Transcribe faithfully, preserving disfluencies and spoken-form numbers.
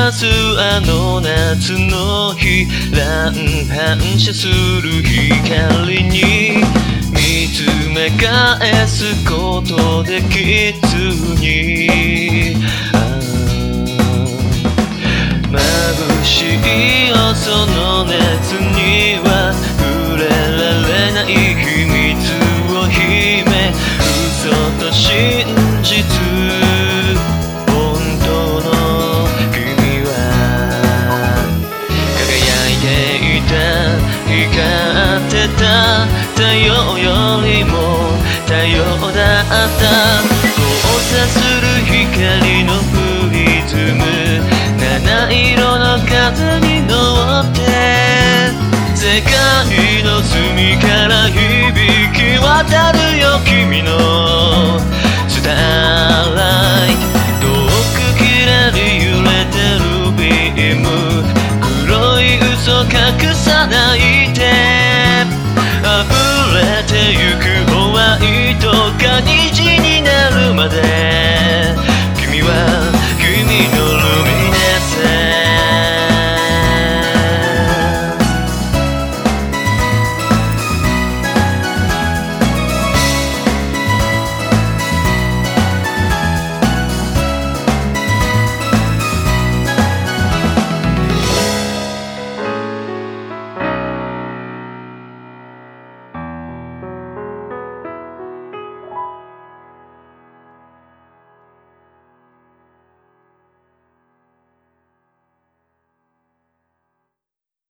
すあの夏の日、乱反射する光に見つめ返すことできずに、眩しいよその熱には触れられない秘密を秘め、嘘と真実、本当の君は輝いていた、光ってた、太陽よりも太陽だった。交差する光のプリズム、七色の風に乗って世界の隅から響き渡るよ君の